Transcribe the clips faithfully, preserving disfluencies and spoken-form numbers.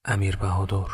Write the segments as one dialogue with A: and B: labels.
A: امیر بهادر.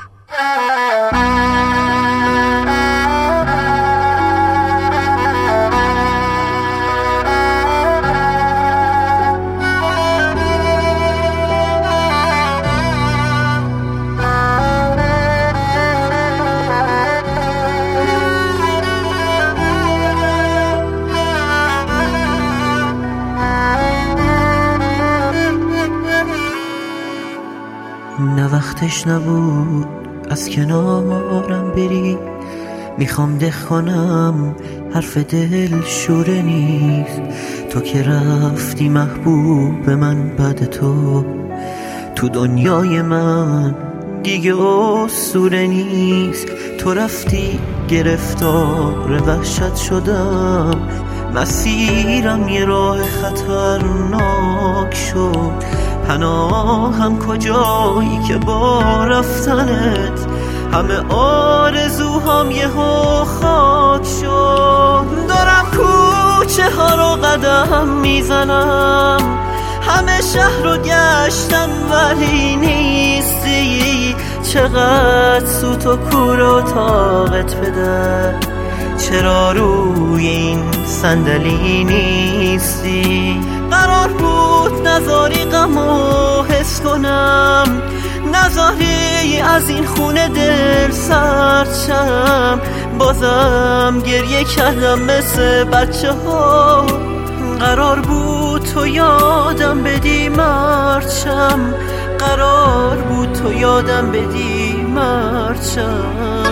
B: نه وقتش نبود از کنارم بری، میخوام ده کنم حرف دل شوره نیست. تو که رفتی محبوب من، بعد تو تو دنیای من دیگه اسطوره نیست. تو رفتی گرفتار وحشت شدم، مسیرم یه راه خطرناک شد. پناهم کجایی که با رفتنت همه آرزوهام یهو خاک شد. دارم کوچه ها رو قدم میزنم، همه شهر رو گشتم ولی نیستی. چقدر سوت و کور و طاقت بده، چرا روی این صندلی نیستی؟ قرار بود نذاری غمو حس کنم، نذاری از این خونه دل سرد شم. بازم گریه کردم مثل بچه ها، قرار بود تو یادم بدی مرد شم. قرار بود تو یادم بدی مرد شم.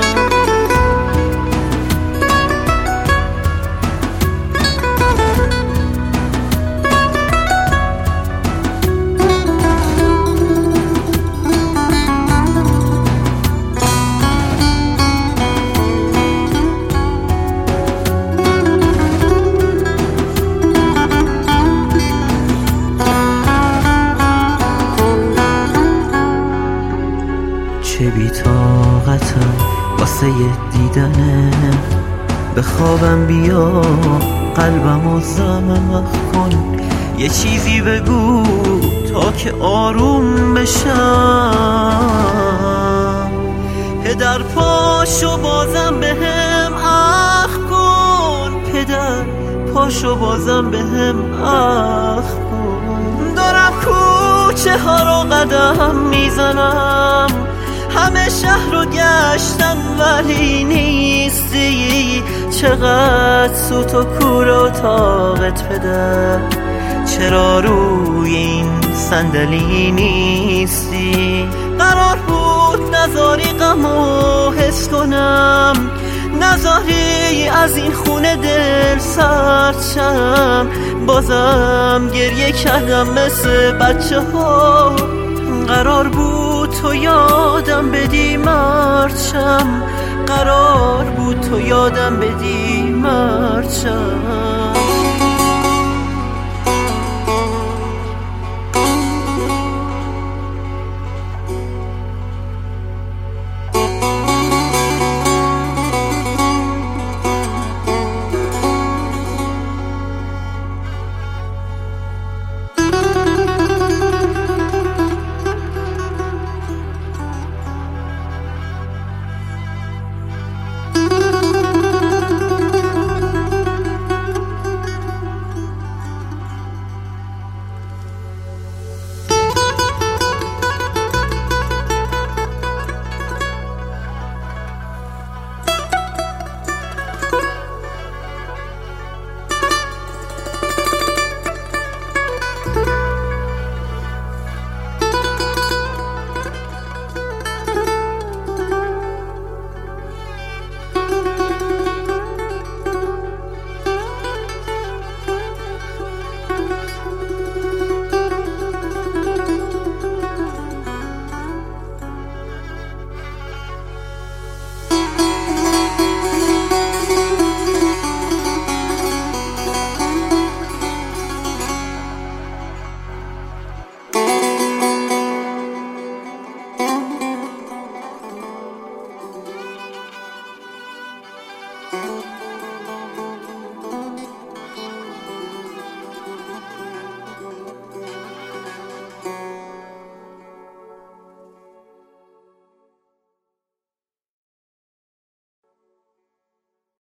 B: چه بی‌طاقتم واسه دیدنه، به خوابم بیا قلبمو زخم کن. یه چیزی بگو تا که آروم بشم. پدر پاشو بازم بهم اخ کن، پدر پاشو بازم بهم اخ کن. دارم کوچه ها رو قدم میزنم، همه شهر رو گشتم ولی نیستی. چقدر سوت و کور و طاقت بده، چرا روی این صندلی نیستی؟ قرار بود نذاری غمو حس کنم، نذاری از این خونه دل سرد شم. بازم گریه کردم مثل بچه ها، قرار بود تو یادم بدی مرد شم. قرار بود تو یادم بدی مرد شم.